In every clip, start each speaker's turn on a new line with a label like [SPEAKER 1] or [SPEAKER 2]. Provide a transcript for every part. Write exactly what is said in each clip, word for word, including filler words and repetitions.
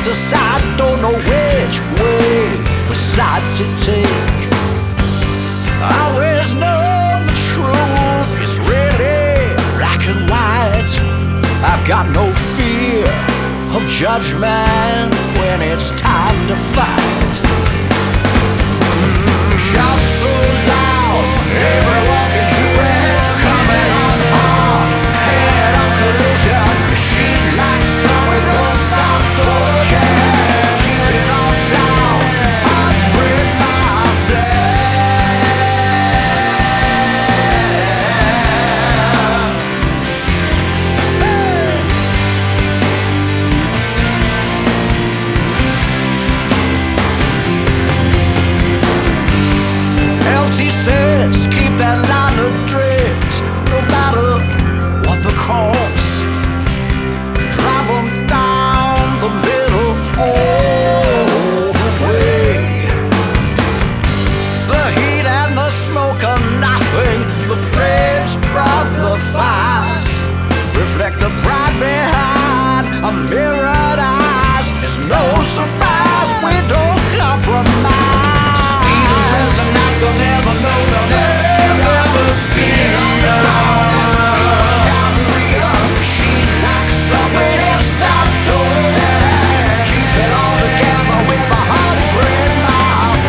[SPEAKER 1] to side, don't know which way, which side to take. I always know the truth is really black and white. I've got no fear of judgment when it's time to fight. Mm, shout so loud, everyone can hear it. Coming on hard, head on collision. Machine like sun, we don't stop, don't care. Keep it on down, hundred miles down. He says, keep that line adrift, no matter what the cost. Drive them down the middle all the way. The heat and the smoke are nothing. The flames from the fires reflect the pride behind a mirrored eyes. It's no surprise we don't compromise. They'll never know, they'll never, never see us. Shout free us, machine like somebody stop, don't dare. Keep it all together with a hundred miles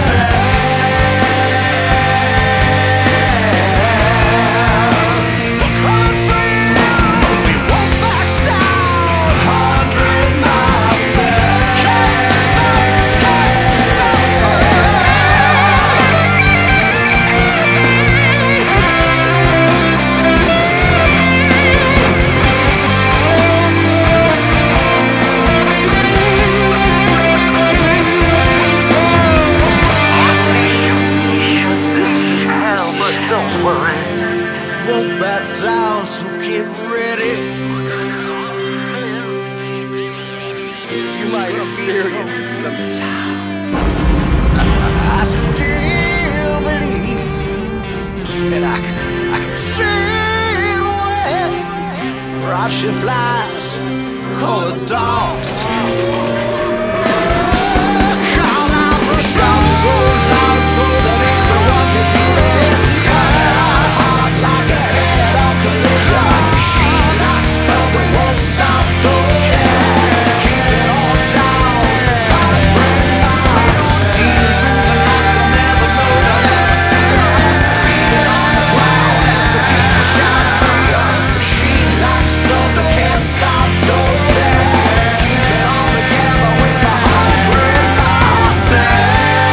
[SPEAKER 1] down. We're coming for you, we won't back down. Hundred miles down. Can't stop, can't stop us. Won't back down, so get ready.
[SPEAKER 2] You might experience some
[SPEAKER 1] I still believe that I can, I can see where Rashi flies, call the dogs. Call out for a drum so loud so that everyone can hear it. Hard, hard like a head on collision. Machine like sun, we won't stop, don't care. Keep it all down, hundred miles. Team through the night, they'll never know, they'll never see us. Beat it on the ground as the people shout free us. Machine like sun, they can't stop, don't dare. Keep it all together with a hundred miles down.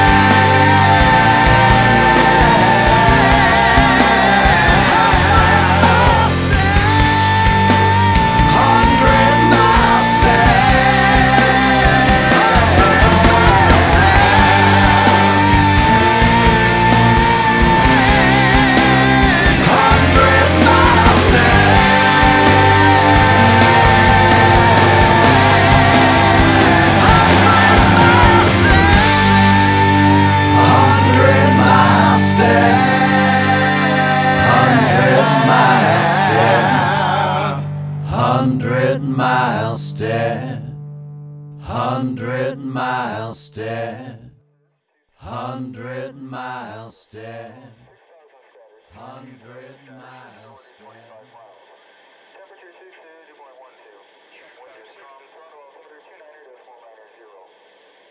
[SPEAKER 1] Hundred miles dead, hundred miles dead, hundred miles dead, hundred miles dead, hundred miles.